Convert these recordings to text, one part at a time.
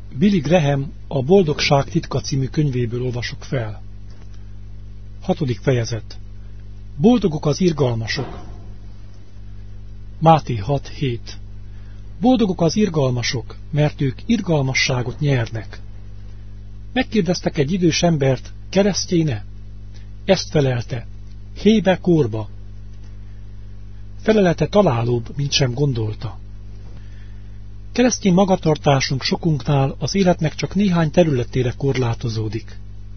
Billy Graham A Boldogság titka című könyvéből olvasok fel. 6. fejezet. Boldogok az irgalmasok. Máté 6.7. Boldogok az irgalmasok, mert ők irgalmasságot nyernek. Megkérdeztek egy idős embert, keresztjéne? Ezt felelte, hébe kórba. Felelete találóbb, mint sem gondolta. Keresztény magatartásunk sokunknál az életnek csak néhány területére korlátozódik.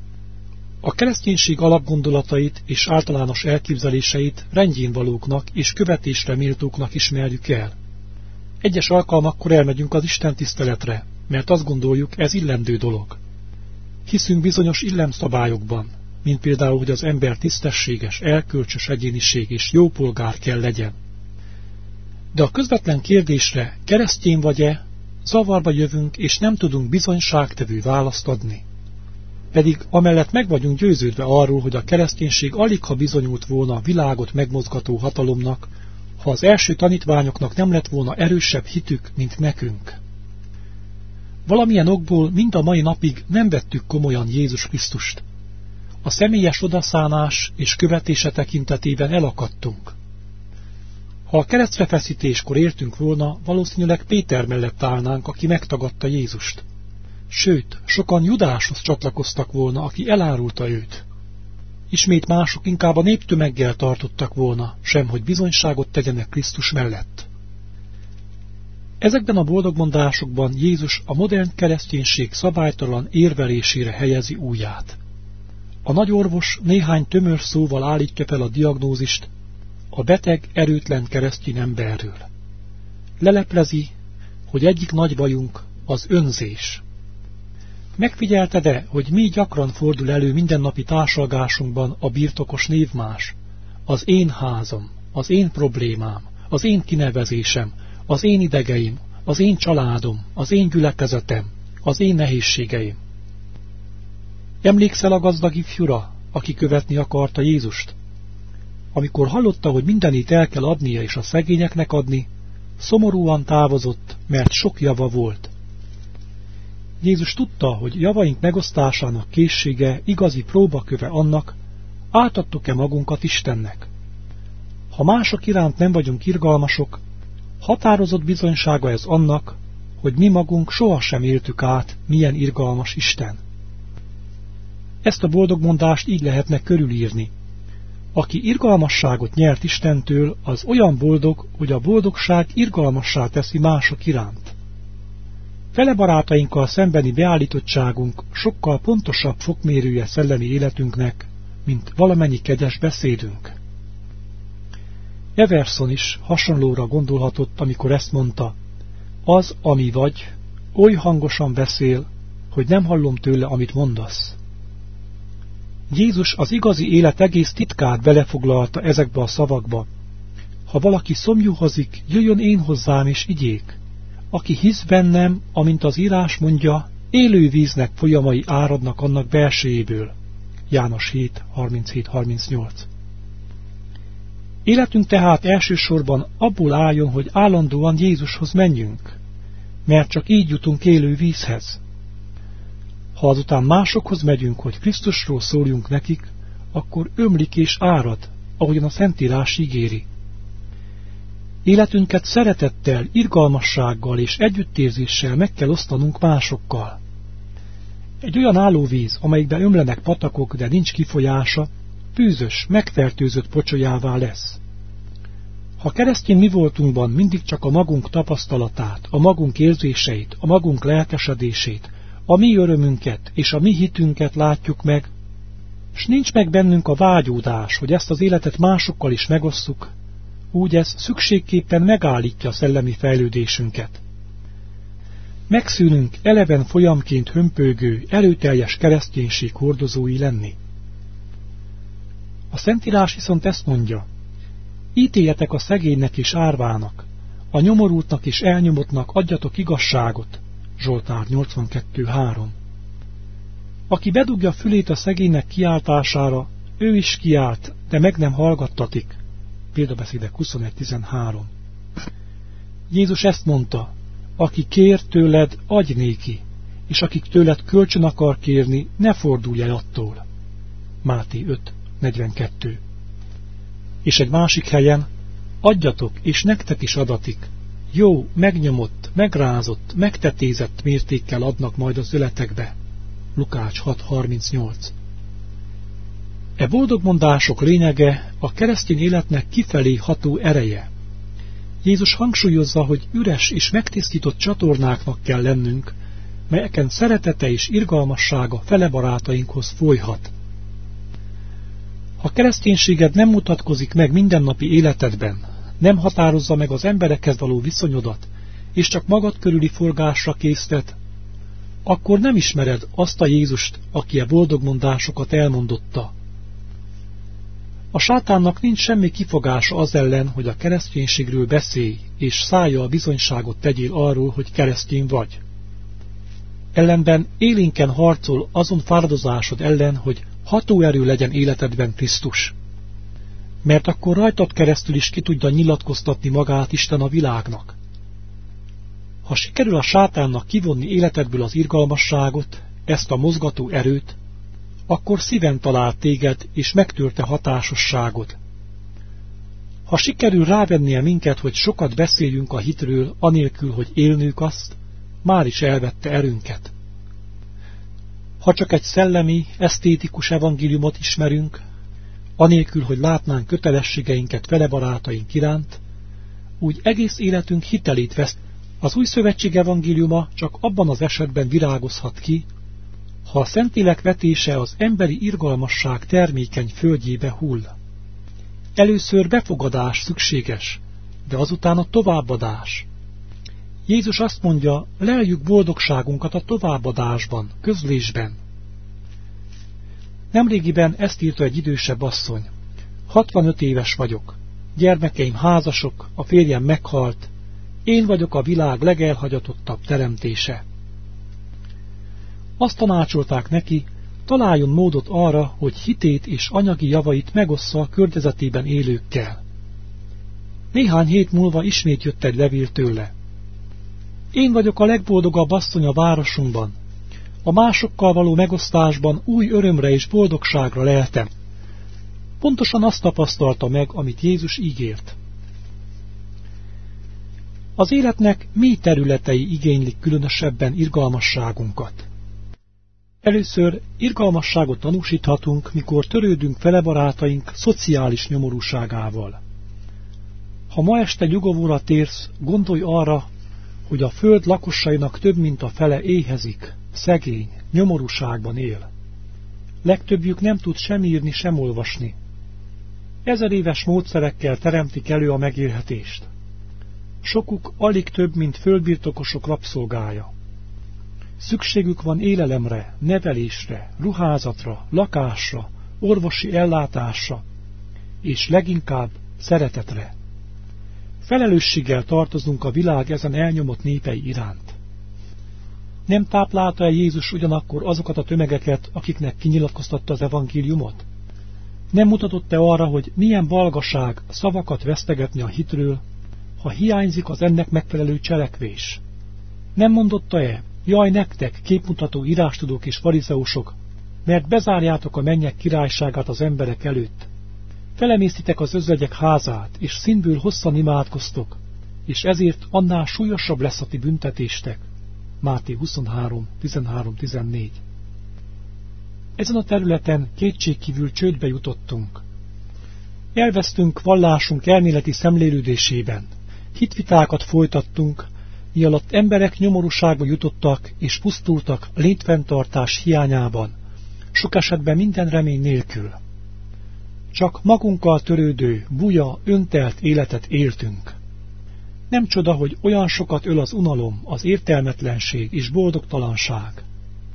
A kereszténység alapgondolatait és általános elképzeléseit rendjénvalóknak és követésre méltóknak ismerjük el. Egyes alkalmakkor elmegyünk az istentiszteletre, mert azt gondoljuk, ez illendő dolog. Hiszünk bizonyos illemszabályokban, mint például, hogy az ember tisztességes, erkölcsös egyéniség és jó polgár kell legyen. De a közvetlen kérdésre, keresztény vagy-e, zavarba jövünk, és nem tudunk bizonyságtevő választ adni. Pedig amellett meg vagyunk győződve arról, hogy a kereszténység aligha bizonyult volna a világot megmozgató hatalomnak, ha az első tanítványoknak nem lett volna erősebb hitük, mint nekünk. Valamilyen okból mind a mai napig nem vettük komolyan Jézus Krisztust. A személyes odaszánás és követése tekintetében elakadtunk. Ha a keresztrefeszítéskor értünk volna, valószínűleg Péter mellett állnánk, aki megtagadta Jézust. Sőt, sokan Judáshoz csatlakoztak volna, aki elárulta őt. Ismét mások inkább a néptömeggel tartottak volna, sem hogy bizonyságot tegyenek Krisztus mellett. Ezekben a boldogmondásokban Jézus a modern kereszténység szabálytalan érvelésére helyezi ujját. A nagyorvos néhány tömör szóval állítja fel a diagnózist a beteg, erőtlen keresztény emberről. Leleplezi, hogy egyik nagy bajunk az önzés. Megfigyelted-e, hogy mi gyakran fordul elő mindennapi társalgásunkban a birtokos névmás? Az én házam, az én problémám, az én kinevezésem, az én idegeim, az én családom, az én gyülekezetem, az én nehézségeim. Emlékszel a gazdag ifjúra, aki követni akarta Jézust? Amikor hallotta, hogy mindenit el kell adnia és a szegényeknek adni, szomorúan távozott, mert sok java volt. Jézus tudta, hogy javaink megosztásának készsége igazi próbaköve annak, átadtuk-e magunkat Istennek. Ha mások iránt nem vagyunk irgalmasok, határozott bizonysága ez annak, hogy mi magunk sohasem éltük át, milyen irgalmas Isten. Ezt a boldogmondást így lehetne körülírni. Aki irgalmasságot nyert Istentől, az olyan boldog, hogy a boldogság irgalmassá teszi mások iránt. Fele barátainkkal szembeni beállítottságunk sokkal pontosabb fokmérője szellemi életünknek, mint valamennyi kegyes beszédünk. Everson is hasonlóra gondolhatott, amikor ezt mondta: az, ami vagy, oly hangosan beszél, hogy nem hallom tőle, amit mondasz. Jézus az igazi élet egész titkát belefoglalta ezekbe a szavakba. Ha valaki szomjúhozik, jöjjön én hozzám és igyék. Aki hisz bennem, amint az írás mondja, élő víznek folyamai áradnak annak belsejéből. János 7, 37-38. Életünk tehát elsősorban abból álljon, hogy állandóan Jézushoz menjünk, mert csak így jutunk élő vízhez. Ha azután másokhoz megyünk, hogy Krisztusról szóljunk nekik, akkor ömlik és árad, ahogyan a Szentírás ígéri. Életünket szeretettel, irgalmassággal és együttérzéssel meg kell osztanunk másokkal. Egy olyan állóvíz, amelyikben ömlenek patakok, de nincs kifolyása, bűzös, megfertőzött pocsolyává lesz. Ha keresztény mi voltunkban mindig csak a magunk tapasztalatát, a magunk érzéseit, a magunk lelkesedését, a mi örömünket és a mi hitünket látjuk meg, s nincs meg bennünk a vágyódás, hogy ezt az életet másokkal is megosszuk, úgy ez szükségképpen megállítja a szellemi fejlődésünket. Megszűnünk eleven folyamként hömpölygő, erőteljes kereszténység hordozói lenni. A Szentírás viszont ezt mondja: ítéljetek a szegénynek és árvának, a nyomorultnak és elnyomottnak adjatok igazságot. Zsoltár 82.3. Aki bedugja fülét a szegénynek kiáltására, ő is kiált, de meg nem hallgattatik. Példabeszédek 21.13. Jézus ezt mondta: aki kér tőled, adj néki, és akik tőled kölcsön akar kérni, ne fordulj el attól. Máté 5:42. És egy másik helyen, adjatok, és nektek is adatik. Jó, megnyomott, megrázott, megtetézett mértékkel adnak majd az öletekbe. Lukács 6:38. E boldogmondások lényege a keresztény életnek kifelé ható ereje. Jézus hangsúlyozza, hogy üres és megtisztított csatornáknak kell lennünk, melyeken szeretete és irgalmassága fele barátainkhoz folyhat. Ha kereszténységed nem mutatkozik meg mindennapi életedben, nem határozza meg az emberekhez való viszonyodat, és csak magad körüli forgásra késztet, akkor nem ismered azt a Jézust, aki a boldogmondásokat elmondotta. A sátánnak nincs semmi kifogása az ellen, hogy a kereszténységről beszélj, és szájjal bizonyságot tegyél arról, hogy keresztény vagy. Ellenben élénken harcol azon fáradozásod ellen, hogy hatóerő legyen életedben Krisztus. Mert akkor rajtad keresztül is ki tudja nyilatkoztatni magát Isten a világnak. Ha sikerül a sátánnak kivonni életedből az irgalmasságot, ezt a mozgató erőt, akkor szíven talál téged, és megtörte hatásosságod. Ha sikerül rávennie minket, hogy sokat beszéljünk a hitről, anélkül, hogy élnünk azt, már is elvette erőnket. Ha csak egy szellemi, esztétikus evangéliumot ismerünk, anélkül, hogy látnánk kötelességeinket vele barátaink iránt, úgy egész életünk hitelét veszt. Az új szövetség evangéliuma csak abban az esetben virágozhat ki, ha a Szentlélek vetése az emberi irgalmasság termékeny földjébe hull. Először befogadás szükséges, de azután a továbbadás. Jézus azt mondja, leljük boldogságunkat a továbbadásban, közlésben. Nemrégiben ezt írta egy idősebb asszony. 65 éves vagyok, gyermekeim házasok, a férjem meghalt, én vagyok a világ legelhagyatottabb teremtése. Azt tanácsolták neki, találjon módot arra, hogy hitét és anyagi javait megossza a környezetében élőkkel. Néhány hét múlva ismét jött egy levél tőle. Én vagyok a legboldogabb asszony a városunkban. A másokkal való megosztásban új örömre és boldogságra leltem. Pontosan azt tapasztalta meg, amit Jézus ígért. Az életnek mély területei igénylik különösebben irgalmasságunkat. Először irgalmasságot tanúsíthatunk, mikor törődünk fele barátaink szociális nyomorúságával. Ha ma este nyugovóra térsz, gondolj arra, hogy a föld lakosainak több mint a fele éhezik, szegény, nyomorúságban él. Legtöbbjük nem tud sem írni, sem olvasni. 1000 éves módszerekkel teremtik elő a megélhetést. Sokuk alig több, mint földbirtokosok rabszolgája. Szükségük van élelemre, nevelésre, ruházatra, lakásra, orvosi ellátásra, és leginkább szeretetre. Felelősséggel tartozunk a világ ezen elnyomott népei iránt. Nem táplálta-e Jézus ugyanakkor azokat a tömegeket, akiknek kinyilatkoztatta az evangéliumot? Nem mutatott-e arra, hogy milyen balgaság szavakat vesztegetni a hitről, ha hiányzik az ennek megfelelő cselekvés? Nem mondotta-e, jaj nektek, képmutató írástudók és farizeusok, mert bezárjátok a mennyek királyságát az emberek előtt. Felemésztitek az özvegyek házát, és színből hosszan imádkoztok, és ezért annál súlyosabb lesz a ti büntetéstek. Máté 23:13-14. Ezen a területen kétségkívül csődbe jutottunk. Elvesztünk vallásunk elméleti szemlélődésében, hitvitákat folytattunk, mi alatt emberek nyomorúságba jutottak és pusztultak létfenntartás hiányában, sok esetben minden remény nélkül. Csak magunkkal törődő, buja, öntelt életet éltünk. Nem csoda, hogy olyan sokat öl az unalom, az értelmetlenség és boldogtalanság.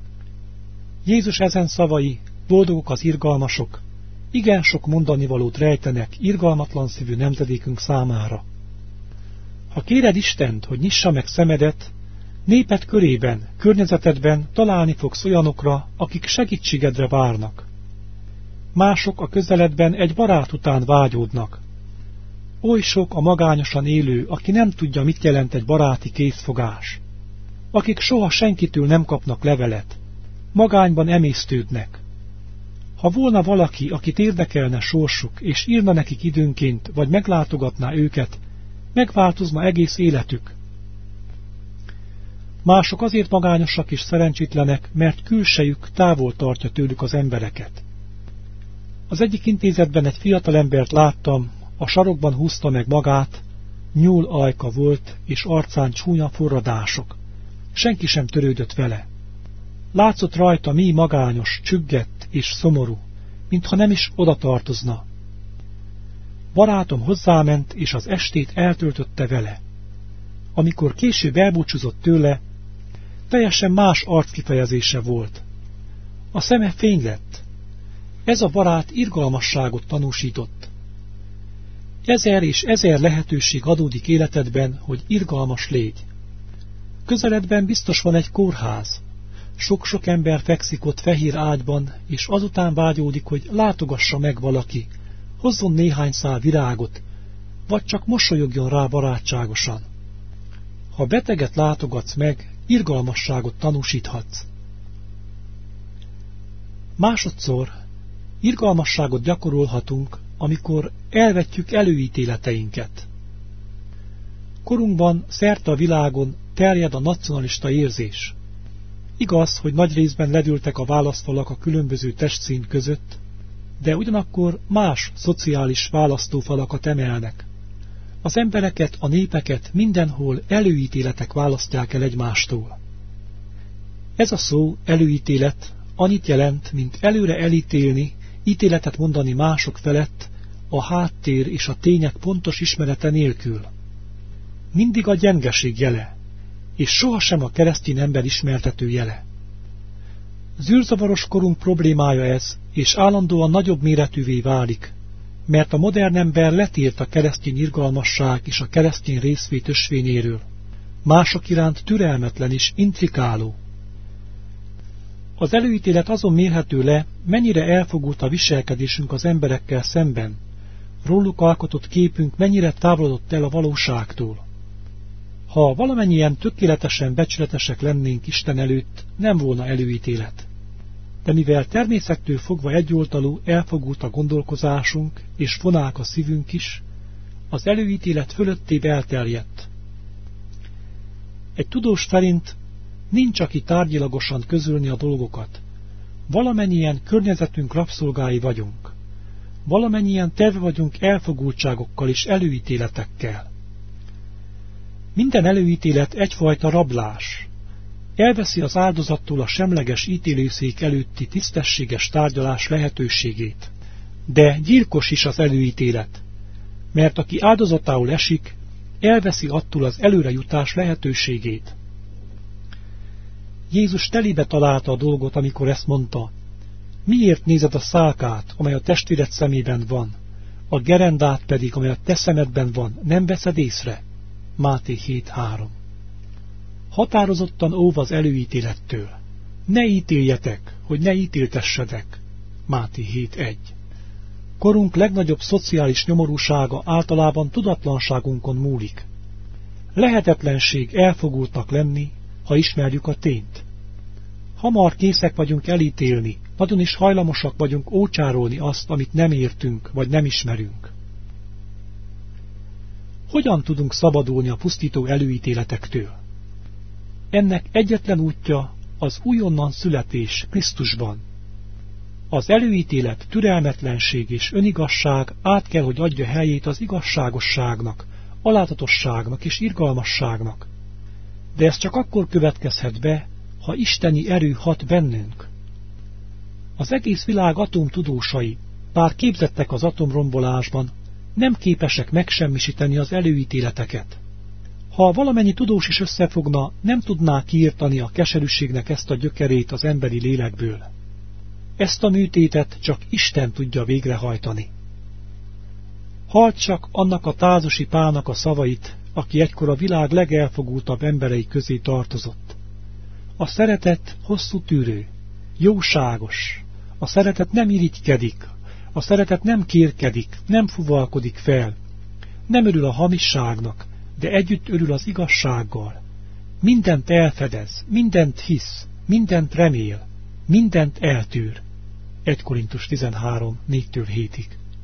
Jézus ezen szavai, boldogok az irgalmasok, igen sok mondanivalót rejtenek irgalmatlan szívű nemzedékünk számára. Ha kéred Istent, hogy nyissa meg szemedet, néped körében, környezetedben találni fogsz olyanokra, akik segítségedre várnak. Mások a közeledben egy barát után vágyódnak. Oly sok a magányosan élő, aki nem tudja, mit jelent egy baráti készfogás. akik soha senkitől nem kapnak levelet, magányban emésztődnek. Ha volna valaki, akit érdekelne sorsuk, és írna nekik időnként, vagy meglátogatná őket, megváltozna egész életük. Mások azért magányosak és szerencsétlenek, mert külsejük távol tartja tőlük az embereket. Az egyik intézetben egy fiatalembert láttam, a sarokban húzta meg magát, nyúl ajka volt, és arcán csúnya forradások. Senki sem törődött vele. Látszott rajta mély magányos, csüggett és szomorú, mintha nem is oda tartozna. Barátom hozzáment, és az estét eltöltötte vele. Amikor később elbúcsúzott tőle, teljesen más arckifejezése volt. A szeme fény lett. Ez a barát irgalmasságot tanúsított. 1000 és 1000 lehetőség adódik életedben, hogy irgalmas légy. Közeledben biztos van egy kórház. Sok-sok ember fekszik ott fehér ágyban, és azután vágyódik, hogy látogassa meg valaki, hozzon néhány szál virágot, vagy csak mosolyogjon rá barátságosan. Ha beteget látogatsz meg, irgalmasságot tanúsíthatsz. Másodszor irgalmasságot gyakorolhatunk, amikor elvetjük előítéleteinket. Korunkban szerte a világon terjed a nacionalista érzés. Igaz, hogy nagy részben ledültek a válaszfalak a különböző testszín között, de ugyanakkor más szociális választófalakat emelnek. Az embereket, a népeket mindenhol előítéletek választják el egymástól. Ez a szó, előítélet, annyit jelent, mint előre elítélni, ítéletet mondani mások felett, a háttér és a tények pontos ismerete nélkül. Mindig a gyengeség jele, és sohasem a keresztény ember ismertető jele. Zűrzavaros korunk problémája ez, és állandóan nagyobb méretűvé válik, mert a modern ember letírt a keresztény irgalmasság és a keresztény részvét ösvényéről, mások iránt türelmetlen és intrikáló. Az előítélet azon mérhető le, mennyire elfogult a viselkedésünk az emberekkel szemben, róluk alkotott képünk mennyire távolodott el a valóságtól. Ha valamennyien tökéletesen becsületesek lennénk Isten előtt, nem volna előítélet. De mivel természettől fogva egyoldalú elfogult a gondolkozásunk, és fonák a szívünk is, az előítélet fölöttébb elterjedt. Egy tudós szerint nincs, aki tárgyilagosan közölni a dolgokat. Valamennyien környezetünk rabszolgái vagyunk. Valamennyien teve vagyunk elfogultságokkal és előítéletekkel. Minden előítélet egyfajta rablás. Elveszi az áldozattól a semleges ítélőszék előtti tisztességes tárgyalás lehetőségét. De gyilkos is az előítélet, mert aki áldozatául esik, elveszi attól az előrejutás lehetőségét. Jézus telibe találta a dolgot, amikor ezt mondta: miért nézed a szálkát, amely a testvéred szemében van, a gerendát pedig, amely a te szemedben van, nem veszed észre? Máté 7.3. Határozottan óv az előítélettől. Ne ítéljetek, hogy ne ítéltessedek. Máté 7.1. Korunk legnagyobb szociális nyomorúsága általában tudatlanságunkon múlik. Lehetetlenség elfogultnak lenni, ha ismerjük a tényt. Hamar készek vagyunk elítélni, nagyon is hajlamosak vagyunk ócsárolni azt, amit nem értünk, vagy nem ismerünk. Hogyan tudunk szabadulni a pusztító előítéletektől? Ennek egyetlen útja az újonnan születés Krisztusban. Az előítélet, türelmetlenség és önigazság át kell, hogy adja helyét az igazságosságnak, alátatosságnak és irgalmasságnak. De ez csak akkor következhet be, ha isteni erő hat bennünk. Az egész világ atomtudósai, bár képzettek az atomrombolásban, nem képesek megsemmisíteni az előítéleteket. Ha valamennyi tudós is összefogna, nem tudná kiirtani a keserűségnek ezt a gyökerét az emberi lélekből. Ezt a műtétet csak Isten tudja végrehajtani. Halld csak annak a tázosi Pálnak a szavait, aki egykor a világ legelfogultabb emberei közé tartozott. A szeretet hosszú tűrő, jóságos, a szeretet nem irigykedik, a szeretet nem kérkedik, nem fuvalkodik fel, nem örül a hamisságnak, de együtt örül az igazsággal. mindent elfedez, mindent hisz, mindent remél, mindent eltűr. 1 Korintus 13, 4-7.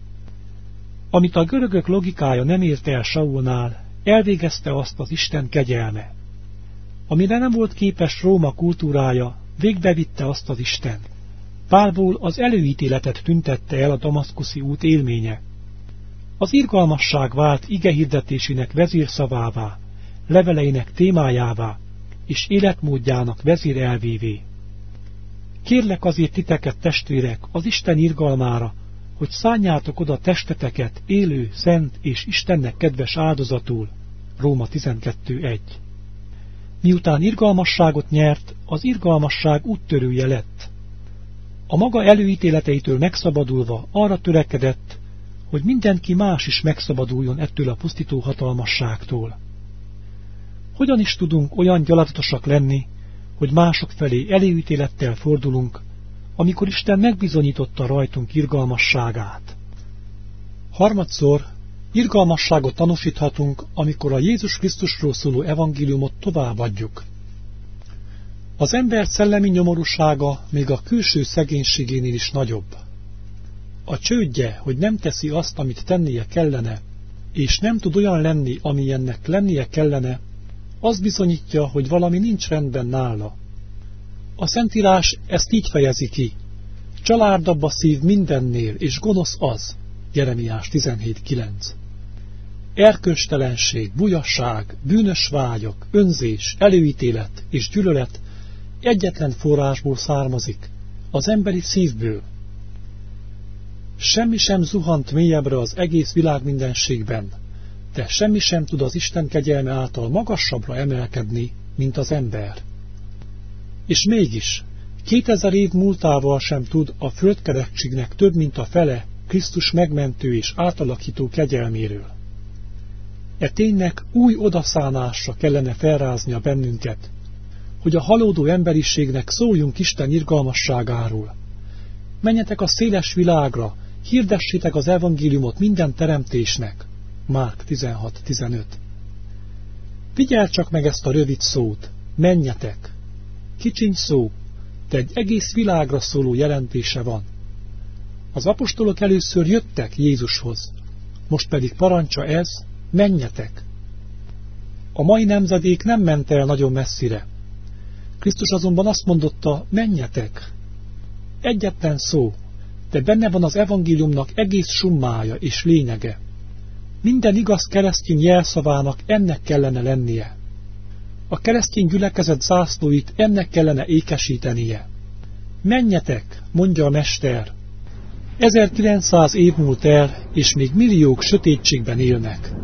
Amit a görögök logikája nem ért el Saulnál, elvégezte azt az Isten kegyelme. Amire nem volt képes Róma kultúrája, végbevitte azt az Isten. Pálból az előítéletet tüntette el a damaszkuszi út élménye. Az irgalmasság vált igehirdetésének vezérszavává, leveleinek témájává és életmódjának vezérelvévé. Kérlek azért titeket, testvérek, az Isten irgalmára, hogy szánjátok oda testeteket élő, szent és Istennek kedves áldozatul. Róma 12.1. Miután irgalmasságot nyert, az irgalmasság úttörője lett. A maga előítéleteitől megszabadulva arra törekedett, hogy mindenki más is megszabaduljon ettől a pusztító hatalmasságtól. Hogyan is tudunk olyan gyalázatosak lenni, hogy mások felé előítélettel fordulunk, amikor Isten megbizonyította rajtunk irgalmasságát? Harmadszor, irgalmasságot tanúsíthatunk, amikor a Jézus Krisztusról szóló evangéliumot továbbadjuk. Az ember szellemi nyomorúsága még a külső szegénységénél is nagyobb. A csődje, hogy nem teszi azt, amit tennie kellene, és nem tud olyan lenni, amilyennek lennie kellene, az bizonyítja, hogy valami nincs rendben nála. A Szentírás ezt így fejezi ki: csalárdabb a szív mindennél, és gonosz az. Jeremiás 17.9. Erkölcstelenség, bujasság, bűnös vágyak, önzés, előítélet és gyűlölet egyetlen forrásból származik, az emberi szívből. Semmi sem zuhant mélyebbre az egész világmindenségben, de semmi sem tud az Isten kegyelme által magasabbra emelkedni, mint az ember. És mégis, 2000 év múltával sem tud a földkerekségnek több mint a fele Krisztus megmentő és átalakító kegyelméről. E ténynek új odaszánásra kellene felráznia bennünket, hogy a halódó emberiségnek szóljunk Isten irgalmasságáról. Menjetek a széles világra, hirdessétek az evangéliumot minden teremtésnek. Márk 16.15. Figyeld csak meg ezt a rövid szót, menjetek. Kicsiny szó, de egy egész világra szóló jelentése van. Az apostolok először jöttek Jézushoz, most pedig parancsa ez, menjetek. A mai nemzedék nem ment el nagyon messzire. Krisztus azonban azt mondotta, menjetek. Egyetlen szó, de benne van az evangéliumnak egész summája és lényege. Minden igaz keresztény jelszavának ennek kellene lennie. A keresztény gyülekezet zászlóit ennek kellene ékesítenie. Menjetek, mondja a Mester. 1900 év múlt el, és még milliók sötétségben élnek.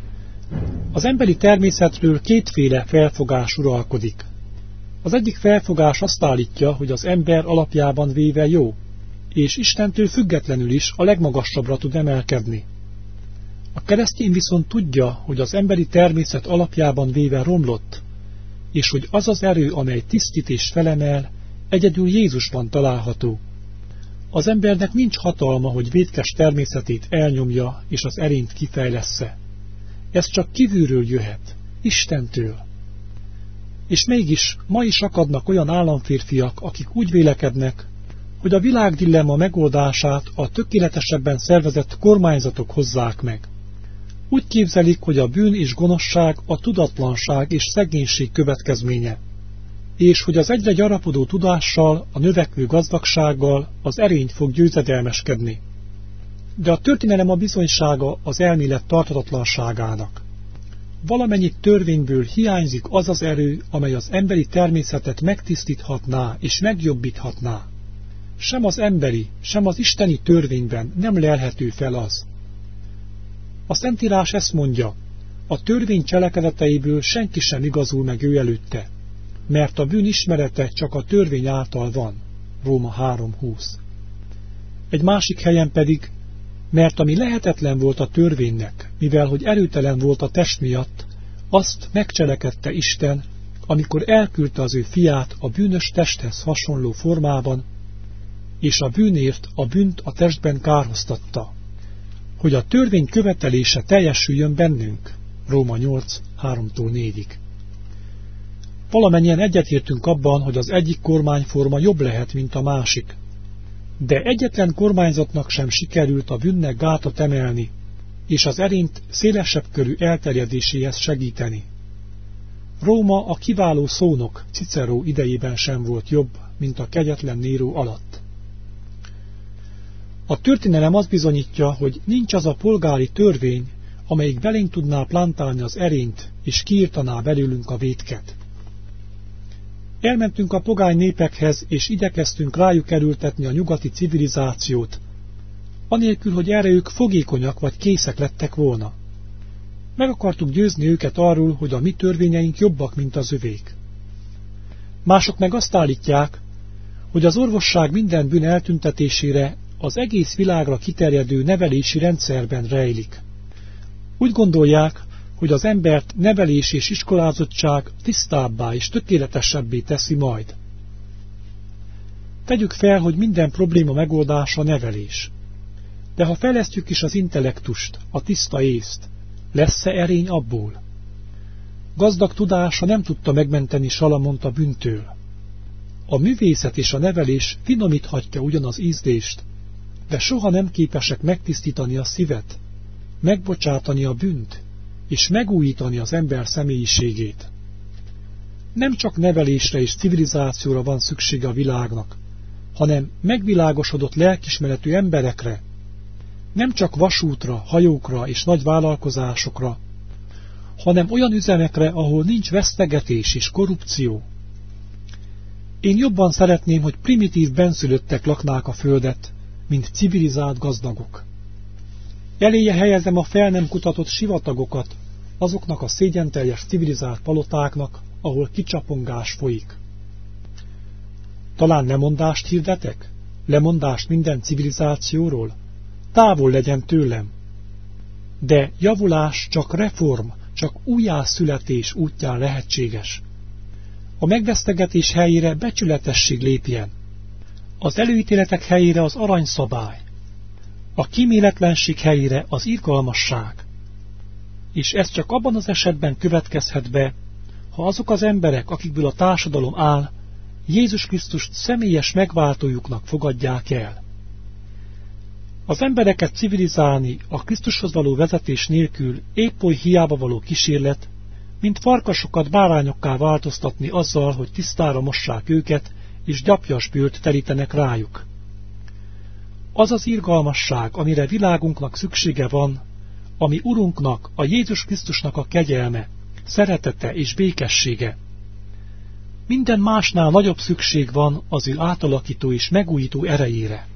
Az emberi természetről kétféle felfogás uralkodik. Az egyik felfogás azt állítja, hogy az ember alapjában véve jó, és Istentől függetlenül is a legmagasabbra tud emelkedni. A keresztény viszont tudja, hogy az emberi természet alapjában véve romlott, és hogy az az erő, amely tisztít és felemel, egyedül Jézusban található. Az embernek nincs hatalma, hogy vétkes természetét elnyomja és az erényt kifejlessze. Ez csak kívülről jöhet, Istentől. És mégis ma is akadnak olyan államférfiak, akik úgy vélekednek, hogy a világdilemma megoldását a tökéletesebben szervezett kormányzatok hozzák meg. Úgy képzelik, hogy a bűn és gonoszság a tudatlanság és szegénység következménye, és hogy az egyre gyarapodó tudással, a növekvő gazdagsággal az erény fog győzedelmeskedni. De a történelem a bizonysága az elmélet tarthatatlanságának. Valamennyi törvényből hiányzik az az erő, amely az emberi természetet megtisztíthatná és megjobbíthatná. Sem az emberi, sem az isteni törvényben nem lelhető fel az. A Szentírás ezt mondja, a törvény cselekedeteiből senki sem igazul meg ő előtte, mert a bűn ismerete csak a törvény által van. Róma 3.20. Egy másik helyen pedig, mert ami lehetetlen volt a törvénynek, mivel hogy erőtelen volt a test miatt, azt megcselekedte Isten, amikor elküldte az ő fiát a bűnös testhez hasonló formában, és a bűnért a bűnt a testben kárhoztatta, hogy a törvény követelése teljesüljön bennünk. Róma 8, 3-4. Valamennyien egyetértünk abban, hogy az egyik kormányforma jobb lehet, mint a másik. De egyetlen kormányzatnak sem sikerült a bűnnek gátat emelni, és az erényt szélesebb körű elterjedéséhez segíteni. Róma a kiváló szónok Cicero idejében sem volt jobb, mint a kegyetlen Néró alatt. A történelem azt bizonyítja, hogy nincs az a polgári törvény, amelyik belénk tudná plántálni az erényt, és kiirtaná belőlünk a vétket. Elmentünk a pogány népekhez, és igyekeztünk rájuk erőltetni a nyugati civilizációt, anélkül, hogy erre ők fogékonyak vagy készek lettek volna. Meg akartuk győzni őket arról, hogy a mi törvényeink jobbak, mint az övék. Mások meg azt állítják, hogy az orvosság minden bűn eltüntetésére az egész világra kiterjedő nevelési rendszerben rejlik. Úgy gondolják, hogy az embert nevelés és iskolázottság tisztábbá és tökéletesebbé teszi majd. Tegyük fel, hogy minden probléma megoldása nevelés. De ha fejlesztjük is az intellektust, a tiszta észt, lesz-e erény abból? Gazdag tudása nem tudta megmenteni Salamont a bűntől. A művészet és a nevelés finomíthatja ugyan az ízlést, de soha nem képesek megtisztítani a szívet, megbocsátani a bűnt, és megújítani az ember személyiségét. Nem csak nevelésre és civilizációra van szüksége a világnak, hanem megvilágosodott lelkismeretű emberekre, nem csak vasútra, hajókra és nagy vállalkozásokra, hanem olyan üzemekre, ahol nincs vesztegetés és korrupció. Én jobban szeretném, hogy primitív benszülöttek laknák a földet, mint civilizált gazdagok. Eléje helyezem a fel nem kutatott sivatagokat, azoknak a szégyenteljes civilizált palotáknak, ahol kicsapongás folyik. Talán lemondást hirdetek? Lemondást minden civilizációról? Távol legyen tőlem. De javulás csak reform, csak újjászületés útján lehetséges. A megvesztegetés helyére becsületesség lépjen. Az előítéletek helyére az aranyszabály. A kíméletlenség helyére az irgalmasság. És ez csak abban az esetben következhet be, ha azok az emberek, akikből a társadalom áll, Jézus Krisztust személyes megváltójuknak fogadják el. Az embereket civilizálni a Krisztushoz való vezetés nélkül épp oly hiába való kísérlet, mint farkasokat bárányokká változtatni azzal, hogy tisztára mossák őket, és gyapjas bőrt terítenek rájuk. Az az irgalmasság, amire világunknak szüksége van, ami Urunknak, a Jézus Krisztusnak a kegyelme, szeretete és békessége. Minden másnál nagyobb szükség van az ő átalakító és megújító erejére.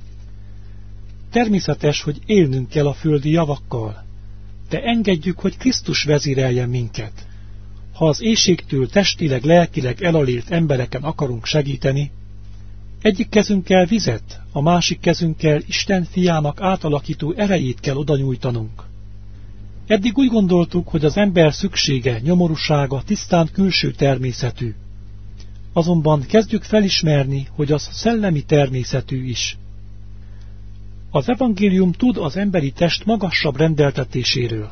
Természetes, hogy élnünk kell a földi javakkal, de engedjük, hogy Krisztus vezéreljen minket. Ha az éhségtől testileg, lelkileg elalélt embereken akarunk segíteni, egyik kezünkkel vizet, a másik kezünkkel Isten fiának átalakító erejét kell odanyújtanunk. Eddig úgy gondoltuk, hogy az ember szüksége, nyomorúsága tisztán külső természetű. Azonban kezdjük felismerni, hogy az szellemi természetű is. Az evangélium tud az emberi test magasabb rendeltetéséről.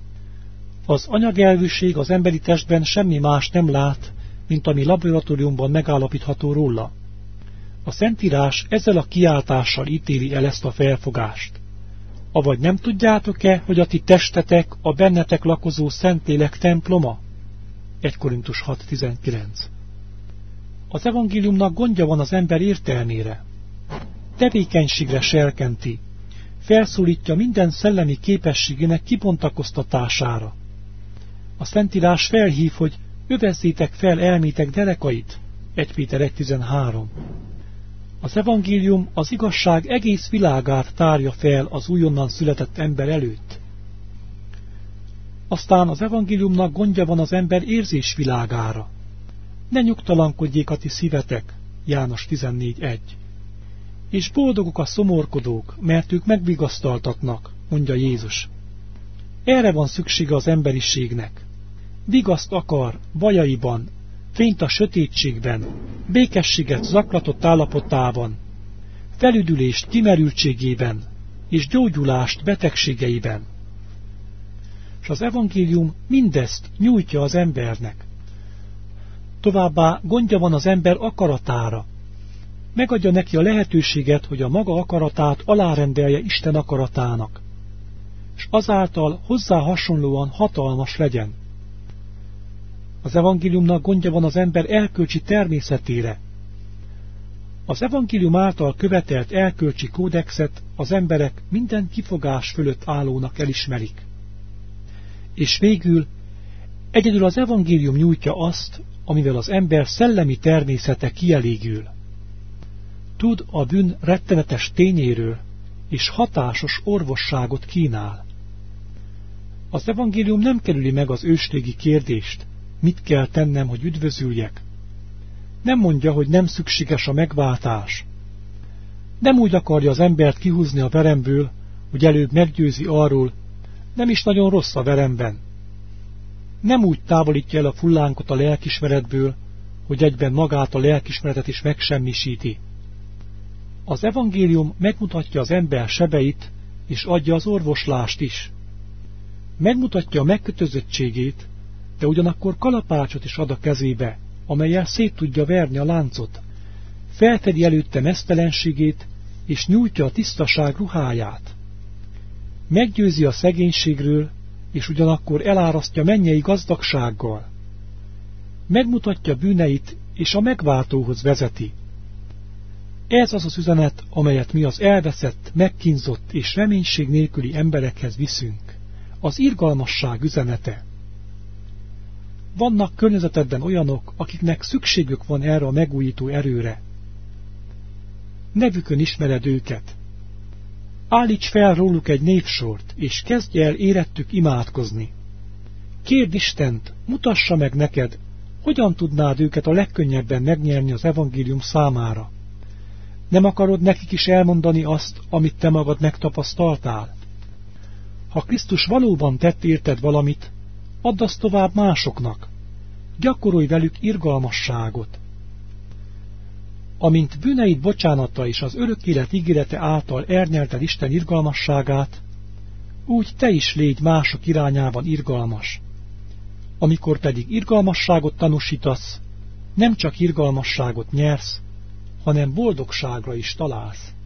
Az anyagelvűség az emberi testben semmi más nem lát, mint ami laboratóriumban megállapítható róla. A Szentírás ezzel a kiáltással ítéli el ezt a felfogást. Avagy nem tudjátok-e, hogy a ti testetek a bennetek lakozó Szentlélek temploma? 1 Korintus 6.19. Az evangéliumnak gondja van az ember értelmére. Tevékenységre serkenti, felszólítja minden szellemi képességének kibontakoztatására. A Szentírás felhív, hogy övezzétek fel elmétek derekait, 1 Péter 1.13. Az evangélium az igazság egész világát tárja fel az újonnan született ember előtt. Aztán az evangéliumnak gondja van az ember érzésvilágára. Ne nyugtalankodjék a ti szívetek, János 14.1. És boldogok a szomorkodók, mert ők megvigasztaltatnak, mondja Jézus. Erre van szüksége az emberiségnek. Vigaszt akar bajaiban, fényt a sötétségben, békességet zaklatott állapotában, felüdülést kimerültségében, és gyógyulást betegségeiben. És az evangélium mindezt nyújtja az embernek. Továbbá gondja van az ember akaratára. Megadja neki a lehetőséget, hogy a maga akaratát alárendelje Isten akaratának, és azáltal hozzá hasonlóan hatalmas legyen. Az evangéliumnak gondja van az ember erkölcsi természetére. Az evangélium által követelt erkölcsi kódexet az emberek minden kifogás fölött állónak elismerik. És végül egyedül az evangélium nyújtja azt, amivel az ember szellemi természete kielégül. Tud a bűn rettenetes tényéről, és hatásos orvosságot kínál. Az evangélium nem kerüli meg az ősrégi kérdést, mit kell tennem, hogy üdvözüljek. Nem mondja, hogy nem szükséges a megváltás. Nem úgy akarja az embert kihúzni a veremből, hogy előbb meggyőzi arról, nem is nagyon rossz a veremben. Nem úgy távolítja el a fullánkot a lelkismeretből, hogy egyben magát a lelkismeretet is megsemmisíti. Az evangélium megmutatja az ember sebeit, és adja az orvoslást is. Megmutatja a megkötözöttségét, de ugyanakkor kalapácsot is ad a kezébe, amellyel szét tudja verni a láncot. Feltedi előtte meztelenségét, és nyújtja a tisztaság ruháját. Meggyőzi a szegénységről, és ugyanakkor elárasztja mennyei gazdagsággal. Megmutatja bűneit, és a megváltóhoz vezeti. Ez az az üzenet, amelyet mi az elveszett, megkínzott és reménység nélküli emberekhez viszünk. Az irgalmasság üzenete. Vannak környezetedben olyanok, akiknek szükségük van erre a megújító erőre. Nevükön ismered őket. Állíts fel róluk egy névsort, és kezdj el érettük imádkozni. Kérd Istent, mutassa meg neked, hogyan tudnád őket a legkönnyebben megnyerni az evangélium számára. Nem akarod nekik is elmondani azt, amit te magad megtapasztaltál? Ha Krisztus valóban tett érted valamit, add azt tovább másoknak. Gyakorolj velük irgalmasságot. Amint bűneid bocsánata és az örök élet ígérete által ernyelted Isten irgalmasságát, úgy te is légy mások irányában irgalmas. Amikor pedig irgalmasságot tanúsítasz, nem csak irgalmasságot nyersz, hanem boldogságra is találsz.